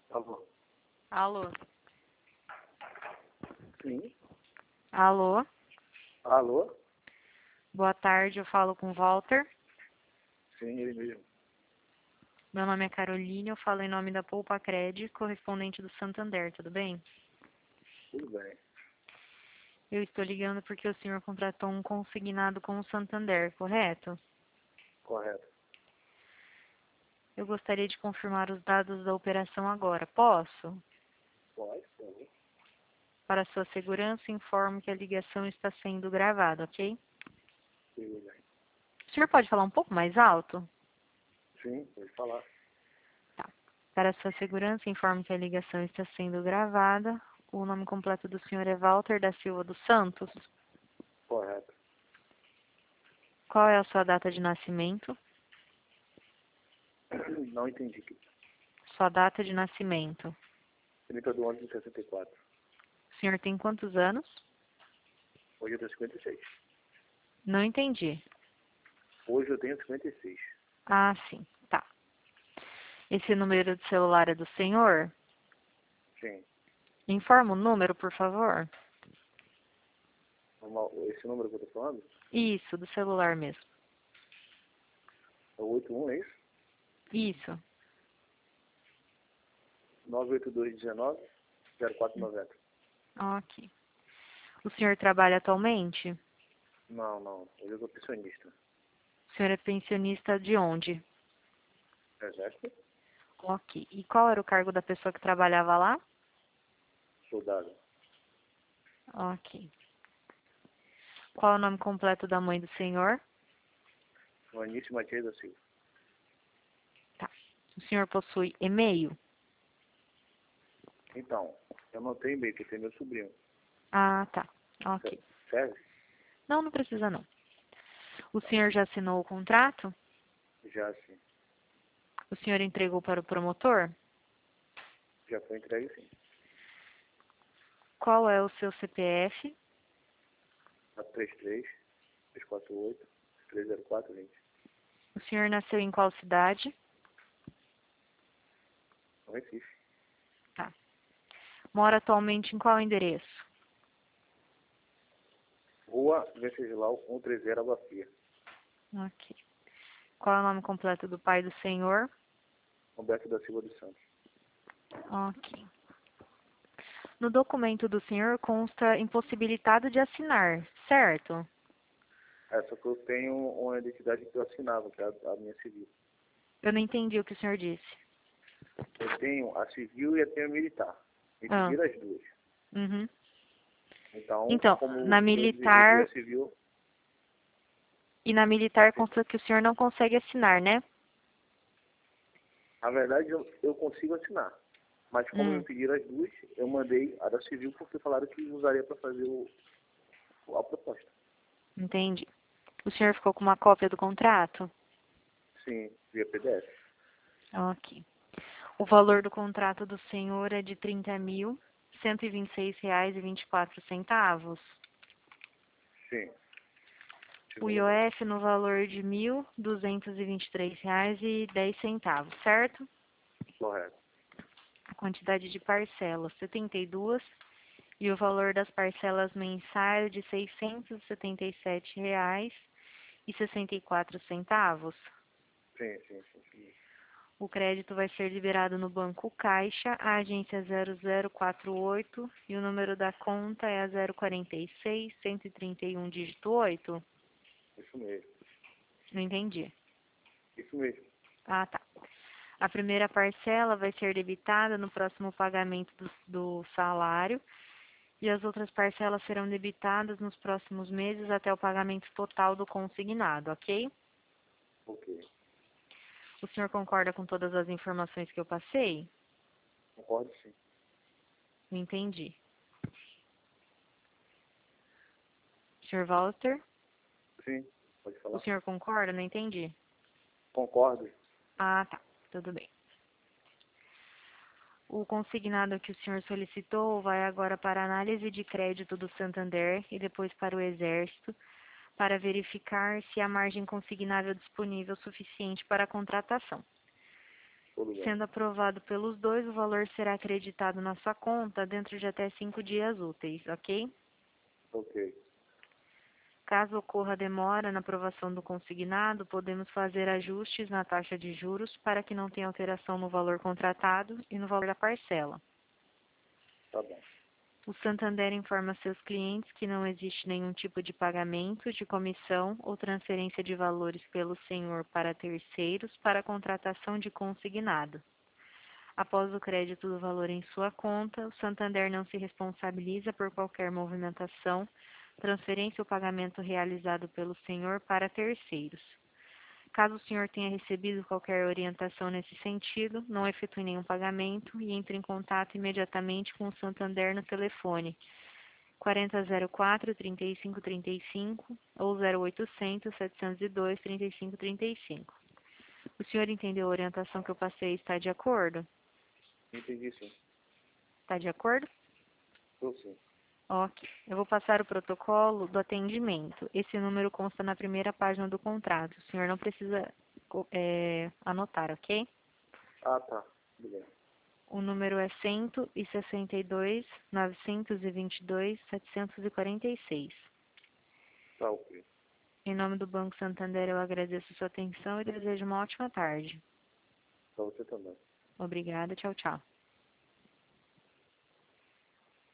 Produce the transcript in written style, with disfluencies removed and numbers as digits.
Alô? Alô? Sim. Alô? Alô? Boa tarde, eu falo com o Walter. Sim, ele mesmo. Meu nome é Caroline, eu falo em nome da Poupa Cred, correspondente do Santander, tudo bem? Tudo bem. Eu estou ligando porque o senhor contratou um consignado com o Santander, correto? Correto. Eu gostaria de confirmar os dados da operação agora, posso? Pode, sim. Para sua segurança, informo que a ligação está sendo gravada, ok? Tudo bem. O senhor pode falar um pouco mais alto? Sim, pode falar. Tá. Para sua segurança, informo que a ligação está sendo gravada. O nome completo do senhor é Walter da Silva dos Santos. Correto. Qual é a sua data de nascimento? Não entendi. Sua data de nascimento. 30 de 11 de 64. O senhor tem quantos anos? Hoje eu tenho 56. Não entendi. Hoje eu tenho 56. Ah, sim. Tá. Esse número de celular é do senhor? Sim. Informa o número, por favor. Esse número que eu tô falando Isso, do celular mesmo. é o 81, é isso? Isso. 98219 0490. Ok. O senhor trabalha atualmente? Não, não. Hoje eu sou pensionista. O senhor é pensionista de onde? Exército? Ok. E qual era o cargo da pessoa que trabalhava lá? Soldado. Ok. Qual é o nome completo da mãe do senhor? Vanice Matias da Silva. Tá. O senhor possui e-mail? Então, eu não tenho e-mail, porque tem meu sobrinho. Ah, tá. Ok. Serve? Não, não precisa não. O senhor já assinou o contrato? Já sim. O senhor entregou para o promotor? Já foi entregue sim. Qual é o seu CPF? 433 348 30420. O senhor nasceu em qual cidade? No Recife. Tá. Mora atualmente em qual endereço? Rua Venceslau 130 Água Fria. Ok. Qual é o nome completo do pai do senhor? Roberto da Silva dos Santos. Ok. No documento do senhor consta impossibilitado de assinar, certo? É, só que eu tenho uma identidade que eu assinava, que é a minha civil. Eu não entendi o que o senhor disse. Eu tenho a civil e a tenho a militar. Me Ah, pediram as duas. uhum. Então, Então, como na eu desenvolvi a militar civil, e na militar consta que o senhor não consegue assinar, né? na verdade eu consigo assinar. Mas como me pediram as duas, eu mandei a da civil porque falaram que usaria para fazer a proposta. Entendi. O senhor ficou com uma cópia do contrato? Sim, via PDF. Ok. O valor do contrato do senhor é de R$ 30.126,24. Sim, O chegou no bem. IOF no valor de R$ 1.223,10, certo? Correto. A quantidade de parcelas, 72, e o valor das parcelas mensais de R$ 677,64. Sim, sim, sim, sim. O crédito vai ser liberado no Banco Caixa, a agência 0048 e o número da conta é a 046-131, dígito 8. Isso mesmo. Não entendi. Isso mesmo. Ah, tá. A primeira parcela vai ser debitada no próximo pagamento do salário e as outras parcelas serão debitadas nos próximos meses até o pagamento total do consignado, ok? Ok. O senhor concorda com todas as informações que eu passei? Concordo sim. Não entendi. Sr. Walter, Sim, pode o falar. senhor concorda? Não entendi. Concordo. Ah, tá. Tudo bem. O consignado que o senhor solicitou vai agora para a análise de crédito do Santander e depois para o Exército, para verificar se há margem consignável disponível suficiente para a contratação. Tudo bem. Sendo aprovado pelos dois, o valor será acreditado na sua conta dentro de até 5 dias úteis, ok? Ok. Caso ocorra demora na aprovação do consignado, podemos fazer ajustes na taxa de juros para que não tenha alteração no valor contratado e no valor da parcela. Tá bom. O Santander informa seus clientes que não existe nenhum tipo de pagamento, de comissão ou transferência de valores pelo senhor para terceiros para a contratação de consignado. Após o crédito do valor em sua conta, o Santander não se responsabiliza por qualquer movimentação, transferência ou pagamento realizado pelo senhor para terceiros. Caso o senhor tenha recebido qualquer orientação nesse sentido, não efetue nenhum pagamento e entre em contato imediatamente com o Santander no telefone 4004-3535 ou 0800-702-3535. O senhor entendeu a orientação que eu passei e está de acordo? Entendi sim. Está de acordo? Tô sim. Ok. Eu vou passar o protocolo do atendimento. Esse número consta na primeira página do contrato. O senhor não precisa anotar, ok? Ah, tá. Tudo bem. O número é 162-922-746. Tá ok. Em nome do Banco Santander, eu agradeço sua atenção e desejo uma ótima tarde. Pra você também. Obrigada. Tchau, tchau.